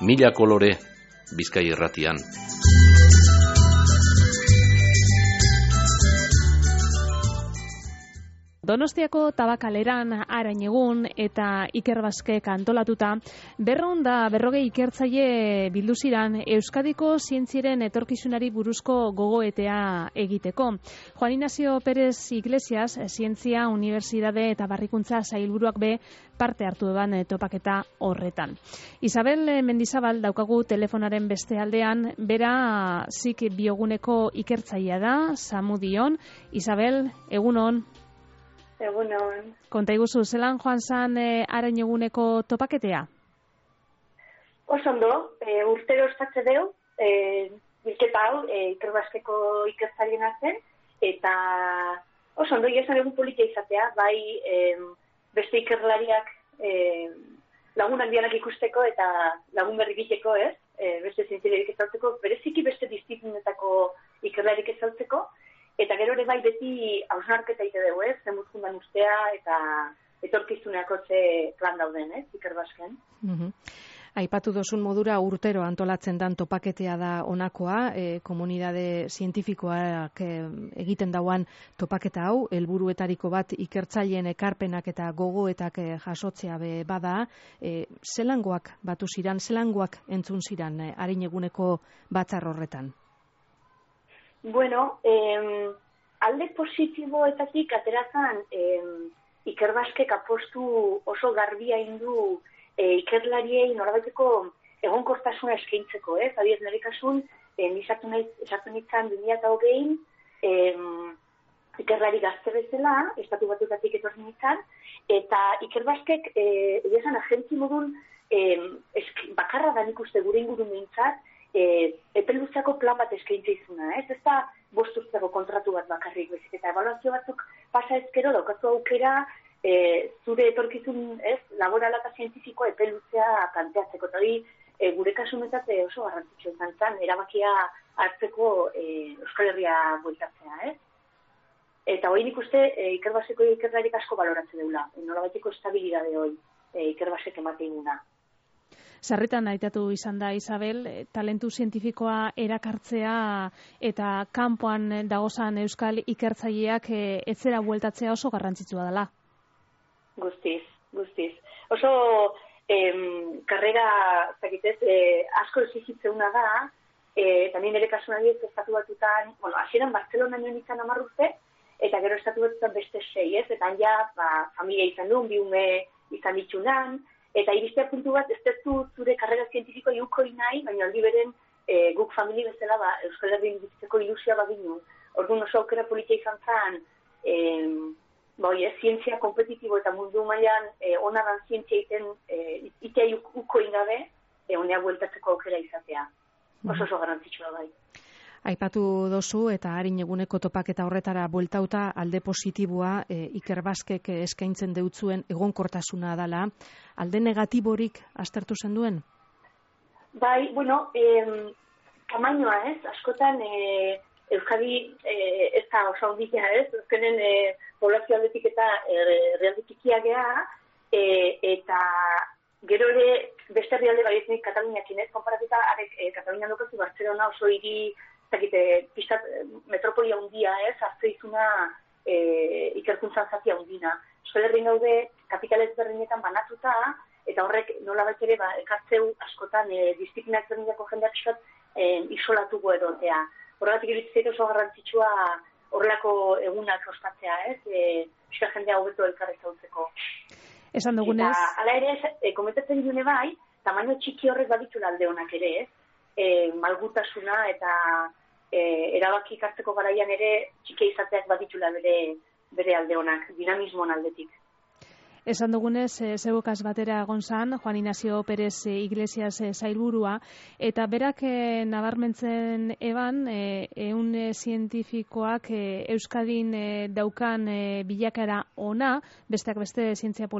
Mila kolore Bizkai Irratian. Donostiako Tabakaleran Arain egun eta Iker Baskek antolatuta 240 ikertzaile bildu ziren Euskadiko zientziaren etorkizunari buruzko gogoetea egiteko. Juan Ignacio Pérez Iglesias, Zientzia, Unibertsitate eta Barrikuntza sailburuak be parte hartu eban topaketa horretan. Isabel Mendizabal daukagu telefonaren beste aldean, bera zik bioguneko ikertzailea da, Zamudion. Isabel, egunon. Egunon. Konta iguzu, zelan joan zan Arain eguneko topaketea? Oso ondo, urtero ospatze deu, bilketa hau, Iker Baskeko ikertzaileen artean, eta oso ondo, esan egun politia izatea, bai beste ikerlariak lagunak dianak ikusteko eta lagun berrik egiteko, beste zientziarik ezautzeko, bereziki beste disiplinetako ikerlarik ezautzeko, eta gero ere bai beti hausnarketa ite dugu, zemuzkundan ustea eta etorkizuneako ze plan dauden, Iker Basken. Aipatu dozun modura urtero antolatzen dan topaketea da honakoa, komunidade zientifikoak egiten dauan topaketa hau, helburuetariko bat ikertzaileen ekarpenak eta gogoetak jasotzea be bada, zelangoak batu ziran, zelangoak entzun ziran Arain eguneko batzar horretan? Bueno, alde positiboetatik aterazan Iker Baskek apostu oso garbia indu ikerlariei norabaiteko egonkortasuna eskaintzeko, Adiez, nire kasun, esatu nintzen 2020 ikerlari gazte bezala, estatu batutatik etorri nintzen, eta Iker Baskek esan agentzi modun bakarra da nik uste gure inguru nintzat, epeluzako plan bat eskaintza izuna, ez da bosturtzeko kontratu bat bakarrik bezik, eta evaluazio batzuk pasa ezkero daukatu aukera zure etorkizun laborala eta zientifikoa epeluzea planteatzeko, eta hori gure kasunetat oso garrantzitsua izan zen, erabakia hartzeko Euskal Herria bueltatzea, Eta hori nik uste Iker Baskeko ikerlarik asko baloratze deula, nolabaiteko estabilidade hori Iker Baskek ematen duna. Sarritan aitatu izan da, Isabel, talentu zientifikoa erakartzea eta kanpoan dagozan euskal ikertzaileak etzera bueltatzea oso garrantzitsua dela. Guztiz. Oso karrera asko exigitzea da, eta nire kasuan estatu batutan, hasieran Bartzelona nion izan 10 urte, eta gero estatu batutan beste 6, eta ja familia izan duen, 2 ume izan ditxunan, eta iristea puntu bat, ez dezu zure karrera zientifiko iukoi nahi, baina aldi beren guk familia bezala Euskal Herrian bizitzeko ilusia baginu. Orduan oso aukera politia izan zen, zientzia kompetitibo eta mundu mailan ona dan zientzia itea ukoi gabe, honea bueltatzeko aukera izatea. Oso garrantzitsua bai. Aipatu dozu eta Arain eguneko topaketa horretara bueltauta alde positiboa Iker Baskek eskaintzen deutzuen egonkortasuna dela. Alde negatiborik aztertu zen duen? Bai, tamainoa askotan Euskadi ez da oso ondila azkenen poblazio aldetik eta realde txikia geha, eta gero ere beste herrialde baietnik Kataluniakin konparatuta, Katalunian dokazu Bartzelona oso hiri pistat metropolia hundia, hartze izuna ikerkuntzan zatia hundina. Euskal Herrian gaude kapital ezberdinetan banatuta, eta horrek nolabait ere ekartzeu askotan disiplinak ezberdinako jendeak pistat isolatuko edotea. Horregatik iruditzen oso garrantzitsua horrelako egunak ospatzea, pistat jendea hobeto elkar ezautzeko. Esan dugunez. Eta hala ere, komentatzen dune bai, tamaino txiki horrek baditula alde honak ere, malgutasuna eta erabaki hartzeko garaian ere txikia izateak baditula bere alde honak, dinamismoan aldetik. Esan dugunez, zebokaz batera egon zan, Juan Ignacio Pérez Iglesias sailburua, eta berak nabarmentzen eban, ehun zientifikoak Euskadin daukan bilakara ona, besteak beste zientzia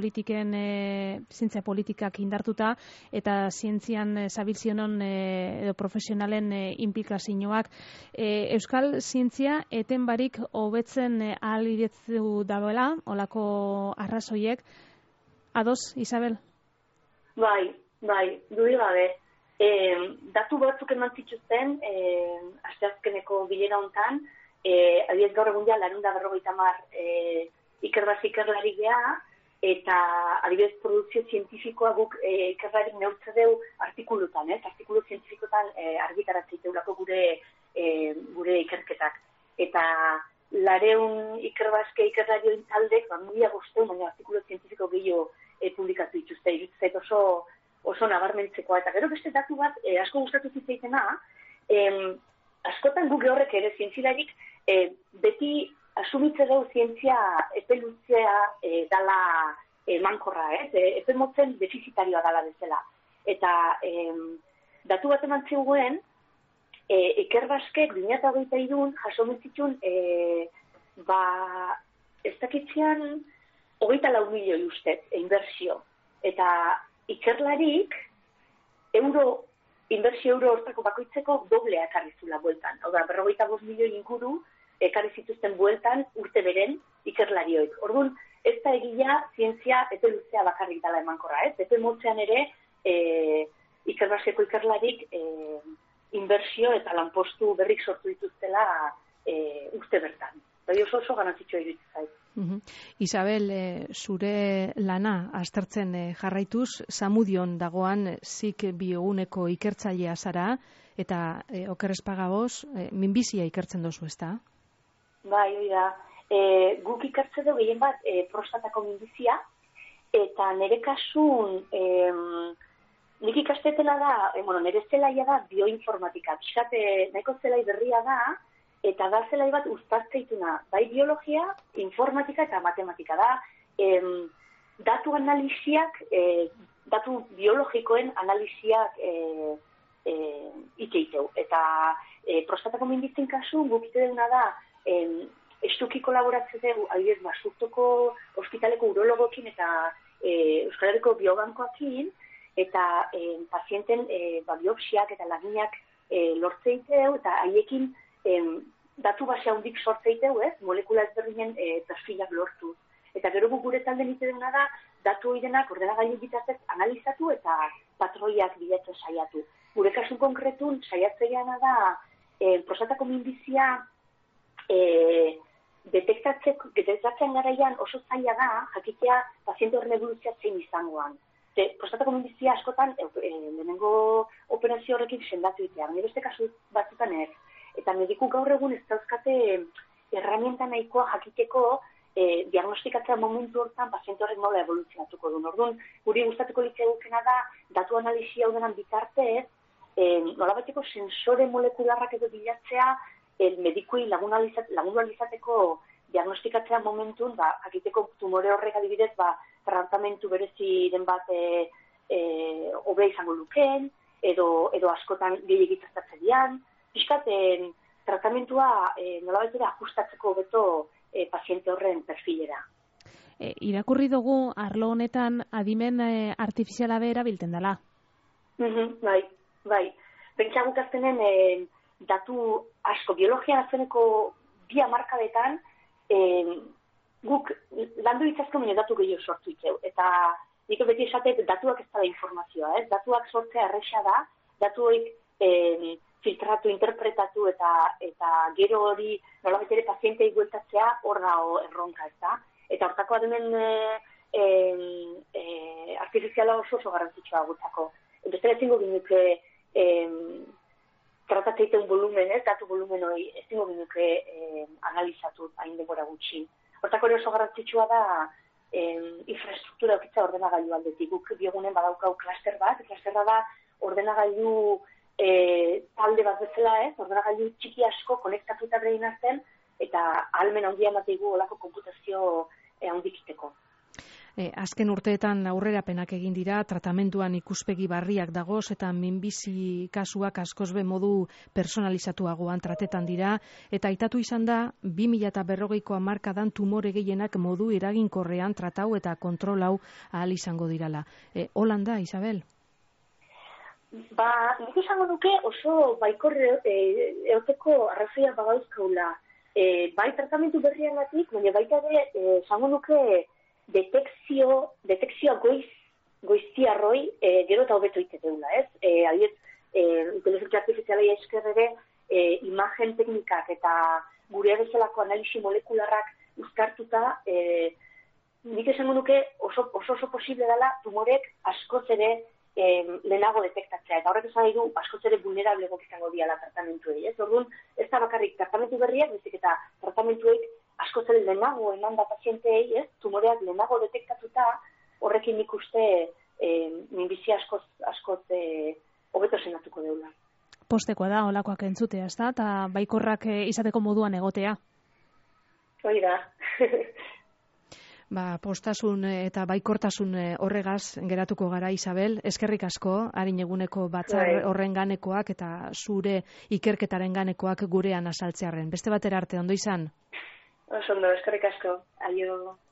politikak indartuta, eta zientzian zabiltzionon edo profesionalen implikazioak. Euskal zientzia eten barik hobetzen ahalidetu dagoela, olako arrazoiek. Ados, Isabel? Bai, dudik gabe. datu batzuk eman zituzten, asteazkeneko bilera hontan, adibidez gaur egun ja 450 ikerlari geha, eta adibidez produzio zientifikoa guk ikerlarik neurtze deu artikulutan, artikulu zientifikotan argitaratzen deulako gure ikerketak. Eta 400 ikerlarioen taldek, mila guzteu, baina artikulu zientifiko gehiago publikatu dituzte, irutzait oso nabarmentzekoa. Eta gero beste datu bat, asko gustatu zitzaitena, askotan guk horrek ere zientzilarik beti asumitze dugu zientzia epe luzea dala mankorra, epe motzen defizitarioa dala bezala. Eta datu bat eman zegoen, Ikerbaskek 2023 jaso mentzitun, ez dakitzean 24 milioi ustez, inbertsio. Eta ikerlarik, inbertsio euro hortako bakoitzeko doblea ekarri zula bueltan. Hau da, 45 milioi inguru ekarri zituzten bueltan urte beren ikerlarioik. Orduan, ez da egia zientzia epe luzea bakarrik dala emankorra, epe motzean ere Ikerbaskeko ikerlarik inbertsio eta lanpostu berrik sortu dituztela urte bertan. Bai oso garrantzitsua iruditzen zait. Isabel, zure lana aztertzen jarraituz, Zamudion dagoan zik bioguneko ikertzailea zara, eta oker ez pagaboz, minbizia ikertzen dozu, ezta? Bai, hori da. Guk ikertze dugu gehien bat prostatako minbizia, eta nire kasun, nik ikastetela da, nire zelaia da bioinformatika. Pixkat, nahiko zelai berria da, eta da zelai bat uztartzeituna, bai biologia, informatika eta matematika da. Datu analiziak, datu biologikoen analiziak ikeiteu. Eta prostatako minbitzin kasu, guk ite duguna da, estuki kolaboratzen dugu, adibidez, Basurtoko ospitaleko urologokin eta Euskal Herriko biobankoakin, eta pazienten biopsiak eta laginak lortzeiteu, eta haiekin datu base handik sortzeiteu, molekula ezberdinen perfilak lortu. Eta gero gure talde nite dena da, datu hori denak ordenagailu bitartez analizatu eta patroiak bilatzen saiatu. Gure kasun konkretun saiatzeiana da, prostatako minbizia detektatzen garaian oso zaila da, jakitea paziente horren evoluzia zein izangoan. Prostatako minbizia askotan lehenengo operazio horrekin sendatu ditea, baina beste kasu batzutan ez. Eta mediku gaur egun ez dauzkate herramienta nahikoa jakiteko diagnostikatzea momentu hortan paziente horrek nola evoluzionatuko duen. Orduan, guri gustatuko litzaigukena da, datu analisia hau denan bitartez, nolabaiteko sensore molekularrak edo bilatzea medikui lagundu alizateko diagnostikatzea momentun, jakiteko tumore horrek adibidez, tratamentu berezi den bat hobe izango lukeen, edo askotan gehiagitaztatzen dian. Piskat, tratamentua nolabaitera ajustatzeko beto paziente horren perfilera. Irakurri dugu arlo honetan adimen artifiziala behera bilten dela. Bai. Pentsa guk aztenen datu asko, biologian azteneko 2 hamarkadetan guk landu ditzazko mine datu gehiago sortu itzeu. Eta nik beti esatet datuak ez da informazioa, datuak sortzea erresa da, datuak filtratu, interpretatu eta gero hori nolabait ere pazientei bueltatzea hor dago erronka, ez da? Eta hortako adimen artifiziala oso garrantzitsua gutzako. Beste ezingo ginuke tratatzeiten volumen, datu volumen hori ezingo ginuke analizatu hain denbora gutxi. Hortako hori oso garrantzitsua da infrastruktura okitza ordenagailu aldetik. Guk biogunen badaukau klaster bat, klastera da ordenagailu talde bat bezala, ordenagailu txiki asko konektatuta berein artean, eta ahalmen handia emateigu olako konputazio handikiteko. Azken urteetan aurrerapenak egin dira, tratamenduan ikuspegi barriak dagoz eta minbizi kasuak askozbe modu personalizatuagoan tratetan dira, eta aitatu izan da 2040ko hamarkadan tumore gehienak modu eraginkorrean tratau eta kontrolau ahal izango dirala. Holanda, Isabel? Nik izango nuke oso baikorre eoteko arrazoia bagauzkaula. Bai tratamentu berriagatik, baina baita ere izango nuke detekzioa goiztiarroi gero eta hobeto iteteula, ez? Adibidez, inteligentzia artifizialei esker ere imagen teknikak eta gure bezalako analisi molekularrak uztartuta, nik esango nuke oso posible dela tumorek askoz ere lehenago detektatzea, eta horrek esan nahi du askoz ere vulnerableak izango diala tratamentuei. Orduan, ez da bakarrik tratamentu berriak, baizik eta tratamentuek askoz ere lehenago eman da pazienteei, tumoreak lehenago detektatuta, horrekin nik uste minbizia askoz hobeto senatuko deula. Postekoa da, olakoak entzutea, ez da, eta baikorrak izateko moduan egotea. Hoi da. Postasun eta baikortasun horregaz geratuko gara, Isabel. Eskerrik asko, harin eguneko batzar horren ganekoak eta zure ikerketaren ganekoak gurean azaltzearren. Beste batera arte, ondo izan? Oso ondo, eskerrik asko. Aio.